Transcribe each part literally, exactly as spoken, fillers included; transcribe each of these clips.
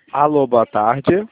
Alô, boa tarde.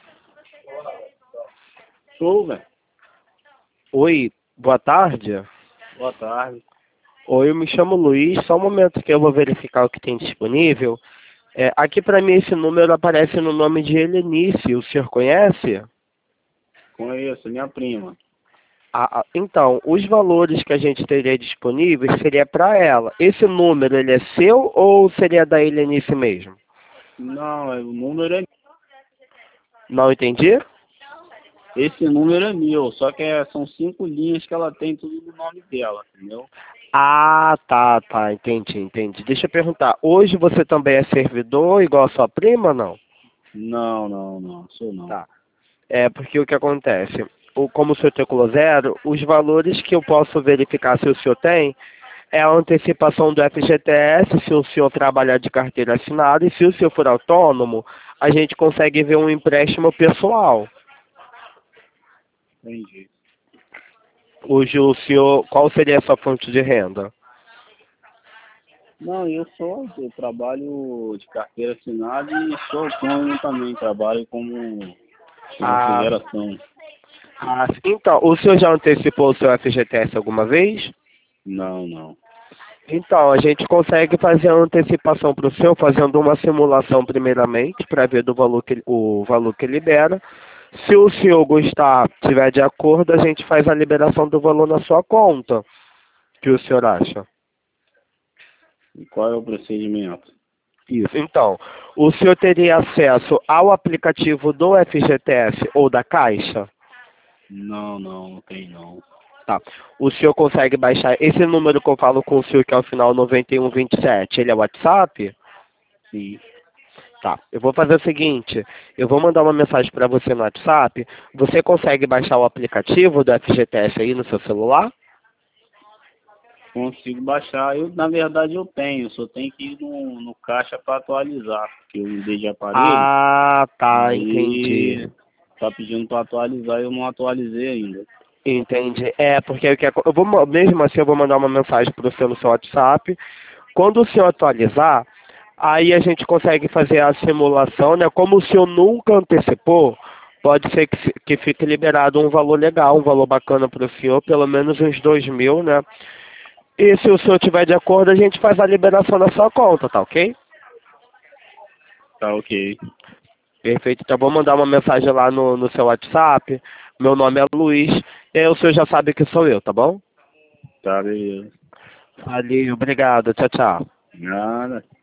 Show, velho. Oi, boa tarde. Boa tarde. Oi, eu me chamo Luiz, só um momento que eu vou verificar o que tem disponível. É, aqui para mim esse número aparece no nome de Helenice, o senhor conhece? Conheço, minha prima. Ah, ah, então, os valores que a gente teria disponíveis seria para ela. Esse número, ele é seu ou seria da Helenice mesmo? Não, é- o número é... Não entendi? Esse número é meu, só que é- são cinco linhas que ela tem tudo no nome dela, entendeu? Ah, tá, tá, entendi, entendi. Deixa eu perguntar, hoje você também é servidor igual a sua prima ou não? Não, não, não, sou não. Tá. É porque o que acontece? O, como o senhor calculou zero, os valores que eu posso verificar se o senhor tem é a antecipação do F G T S, se o senhor trabalhar de carteira assinada, e se o senhor for autônomo, a gente consegue ver um empréstimo pessoal. Entendi. Hoje o senhor, qual seria a sua fonte de renda? Não, eu sou, eu trabalho de carteira assinada e sou autônomo também, trabalho como com Ah, refrigeração. ah, então, o senhor já antecipou o seu F G T S alguma vez? Não, não. Então, a gente consegue fazer a antecipação para o senhor, fazendo uma simulação primeiramente, para ver do valor que, o valor que libera. Se o senhor gostar, tiver de acordo, a gente faz a liberação do valor na sua conta. O que o senhor acha? E qual é o procedimento? Isso. Então, o senhor teria acesso ao aplicativo do F G T S ou da Caixa? Não, não, não tem não. Tá. O senhor consegue baixar esse número que eu falo com o senhor, que é o final noventa e um vinte e sete, ele é WhatsApp? Sim. Tá, eu vou fazer o seguinte, eu vou mandar uma mensagem para você no WhatsApp, você consegue baixar o aplicativo do F G T S aí no seu celular? Consigo baixar. Eu, na verdade, eu tenho, só tenho que ir no, no caixa para atualizar, porque eu mudei de aparelho. Ah, tá, entendi. Aí tá pedindo para atualizar e eu não atualizei ainda. Entendi. É, porque o que acon- eu vou, ma- mesmo assim eu vou mandar uma mensagem para o senhor no seu WhatsApp. Quando o senhor atualizar, aí a gente consegue fazer a simulação, né? Como o senhor nunca antecipou, pode ser que, fi- que fique liberado um valor legal, um valor bacana para o senhor, pelo menos uns dois mil, né? E se o senhor tiver de acordo, a gente faz a liberação na sua conta, tá ok? Tá ok. Perfeito. Então vou mandar uma mensagem lá no, no seu WhatsApp. Meu nome é Luiz. E aí o senhor já sabe que sou eu, tá bom? Tá, beleza. Valeu, obrigado. Tchau, tchau. Nada.